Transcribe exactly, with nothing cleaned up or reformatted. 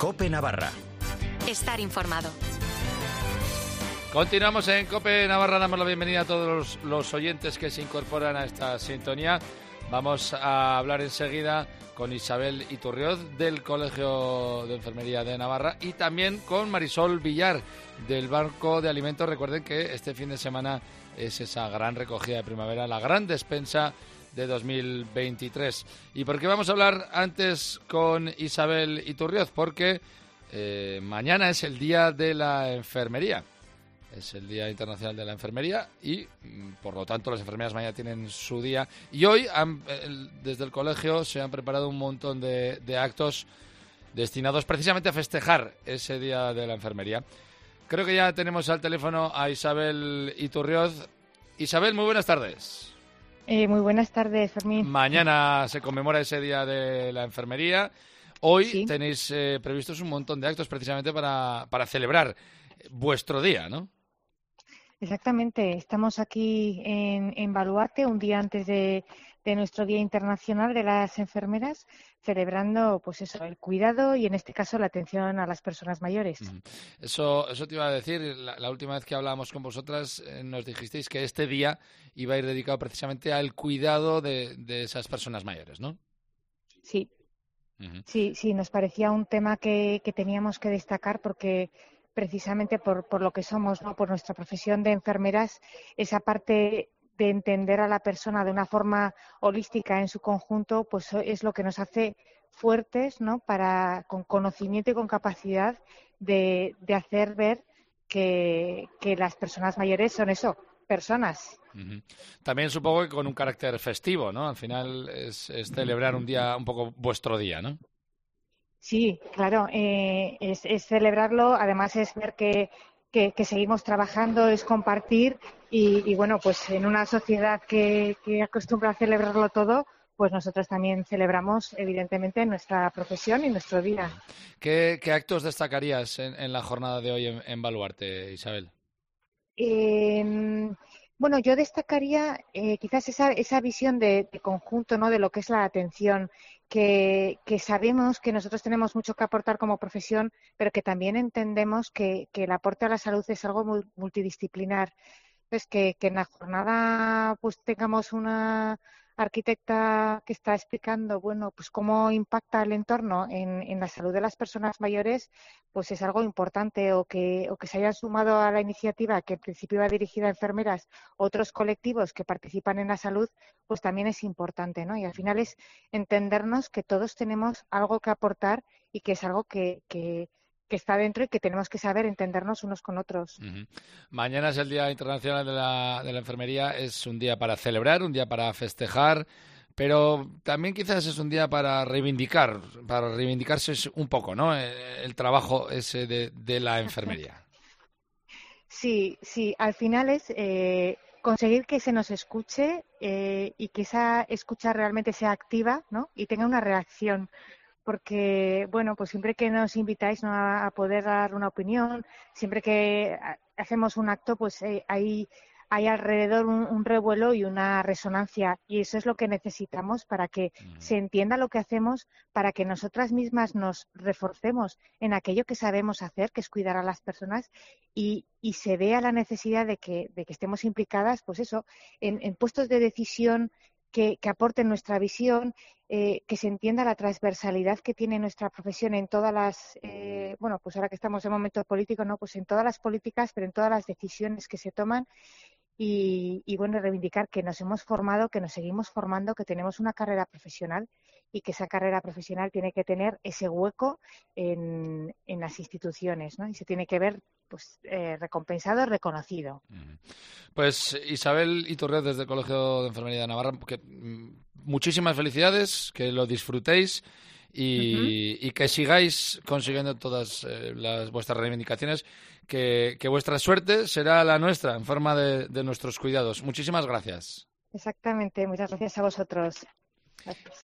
COPE Navarra. Estar informado. Continuamos en COPE Navarra, damos la bienvenida a todos los, los oyentes que se incorporan a esta sintonía. Vamos a hablar enseguida con Isabel Iturrioz del Colegio de Enfermería de Navarra y también con Marisol Villar del Banco de Alimentos. Recuerden que este fin de semana es esa gran recogida de primavera, la gran despensa de dos mil veintitrés. ¿Y por qué vamos a hablar antes con Isabel Iturrioz? Porque eh, mañana es el Día de la Enfermería. Es el Día Internacional de la Enfermería y, por lo tanto, las enfermeras mañana tienen su día. Y hoy, han, el, desde el colegio, se han preparado un montón de, de actos destinados precisamente a festejar ese Día de la Enfermería. Creo que ya tenemos al teléfono a Isabel Iturrioz. Isabel, muy buenas tardes. Eh, muy buenas tardes, Fermín. Mañana se conmemora ese Día de la Enfermería. Hoy sí. tenéis eh, previstos un montón de actos precisamente para, para celebrar vuestro día, ¿no? Exactamente. Estamos aquí en, en Baluarte, un día antes de, de nuestro Día Internacional de las Enfermeras, celebrando, pues eso, el cuidado y, en este caso, la atención a las personas mayores. Eso, eso te iba a decir. La, la última vez que hablábamos con vosotras eh, nos dijisteis que este día iba a ir dedicado precisamente al cuidado de, de esas personas mayores, ¿no? Sí. Uh-huh. Sí, sí, nos parecía un tema que, que teníamos que destacar porque precisamente por, por lo que somos, ¿no? Por nuestra profesión de enfermeras, esa parte de entender a la persona de una forma holística en su conjunto, pues es lo que nos hace fuertes, ¿no? Para, con conocimiento y con capacidad de, de hacer ver que, que las personas mayores son eso, personas. Uh-huh. También supongo que con un carácter festivo, ¿no? Al final es, es celebrar un día, un poco vuestro día, ¿no? Sí, claro, eh, es, es celebrarlo, además es ver que, que, que seguimos trabajando, es compartir y, y bueno, pues en una sociedad que, que acostumbra a celebrarlo todo, pues nosotros también celebramos evidentemente nuestra profesión y nuestro día. ¿Qué, qué actos destacarías en, en la jornada de hoy en, en Baluarte, Isabel? Eh, bueno, yo destacaría eh, quizás esa, esa visión de, de conjunto, ¿no? De lo que es la atención, que, que sabemos que nosotros tenemos mucho que aportar como profesión, pero que también entendemos que, que el aporte a la salud es algo muy multidisciplinar. Pues que, que en la jornada pues tengamos una arquitecta que está explicando, bueno, pues cómo impacta el entorno en, en la salud de las personas mayores, pues es algo importante, o que, o que se hayan sumado a la iniciativa, que en principio iba dirigida a enfermeras, otros colectivos que participan en la salud, pues también es importante, ¿no? Y al final es entendernos que todos tenemos algo que aportar y que es algo que, que que está dentro y que tenemos que saber entendernos unos con otros. Uh-huh. Mañana es el Día Internacional de la, de la Enfermería. Es un día para celebrar, un día para festejar, pero también quizás es un día para reivindicar, para reivindicarse un poco, ¿no? El, el trabajo ese de, de la enfermería. Sí, sí. Al final es eh, conseguir que se nos escuche eh, y que esa escucha realmente sea activa, ¿no? Y tenga una reacción. Porque, bueno, pues siempre que nos invitáis, ¿no? a, a poder dar una opinión, siempre que hacemos un acto, pues eh, hay, hay alrededor un, un revuelo y una resonancia, y eso es lo que necesitamos para que mm. se entienda lo que hacemos, para que nosotras mismas nos reforcemos en aquello que sabemos hacer, que es cuidar a las personas, y, y se vea la necesidad de que, de que estemos implicadas, pues eso, en, en puestos de decisión, Que, que aporten nuestra visión, eh, que se entienda la transversalidad que tiene nuestra profesión en todas las, eh, bueno, pues ahora que estamos en momento político, ¿no? Pues en todas las políticas, pero en todas las decisiones que se toman y, y bueno, reivindicar que nos hemos formado, que nos seguimos formando, que tenemos una carrera profesional y que esa carrera profesional tiene que tener ese hueco en, en las instituciones, ¿no? Y se tiene que ver pues eh, recompensado, reconocido. Pues Isabel Iturrioz desde el Colegio de Enfermería de Navarra, que, muchísimas felicidades, que lo disfrutéis y, uh-huh. y que sigáis consiguiendo todas eh, las vuestras reivindicaciones, que, que vuestra suerte será la nuestra en forma de, de nuestros cuidados. Muchísimas gracias. Exactamente, muchas gracias a vosotros. Gracias.